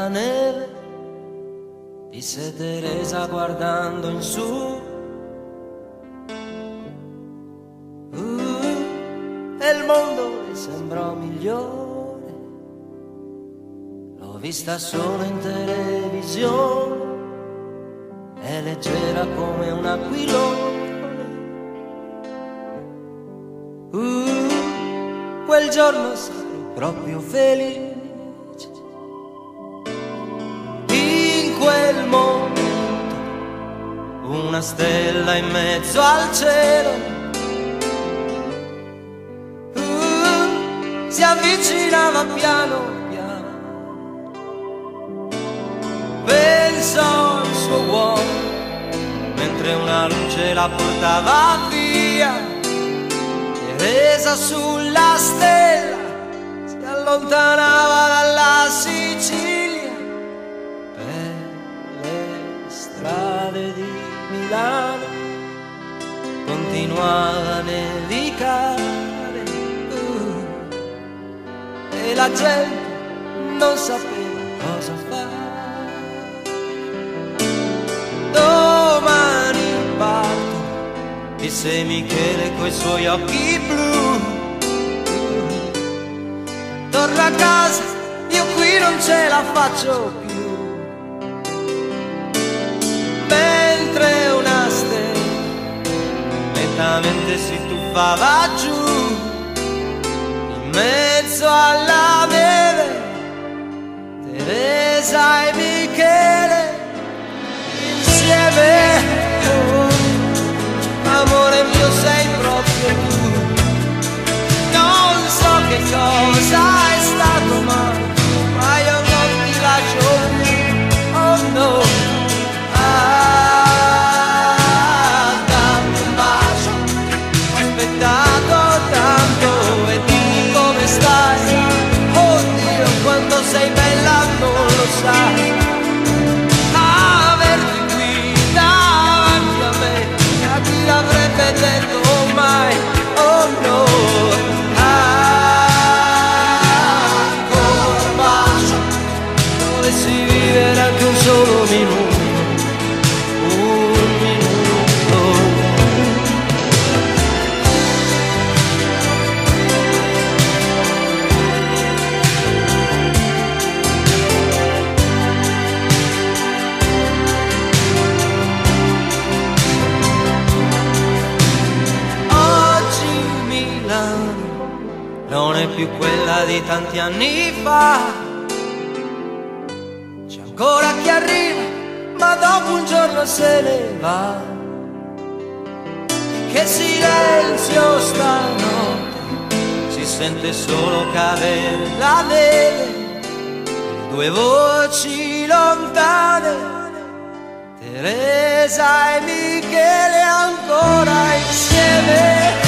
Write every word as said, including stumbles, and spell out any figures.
la neve, disse Teresa guardando in su. Uh, e il mondo le sembrò migliore, l'ho vista solo in televisione, è leggera come un aquilone. Uh, quel giorno sarò proprio felice. In quel momento una stella in mezzo al cielo uh, si avvicinava piano piano. Pensò al suo uomo mentre una luce la portava via. Teresa sulla stella si allontanava dalla Sicilia per le strade di Milano. Continuava a nevicare uh, e la gente non sapeva cosa fare. Domani parto, disse Michele coi suoi occhi blu. Torno a casa, io qui non ce la faccio più. Mentre una stella lentamente si tuffava giù in mezzo alla neve, Teresa e Michele insieme. Amore mio, sei proprio tu. Non so che cosa è stato, ma, ma io non ti lascio più. Oh no. Ah, dammi un bacio. Ho aspettato tanto e dimmi come stai. Oddio, quando sei bella non lo sai. Averti qui davanti a me, chi l'avrebbe detto mai? Oh no. Ancora un bacio, dovessi vivere anche un solo minuto, un minuto. Non è più quella di tanti anni fa. C'è ancora chi arriva, ma dopo un giorno se ne va. Che silenzio stanotte, si sente solo cadere la neve. Due voci lontane, Teresa e Michele ancora insieme.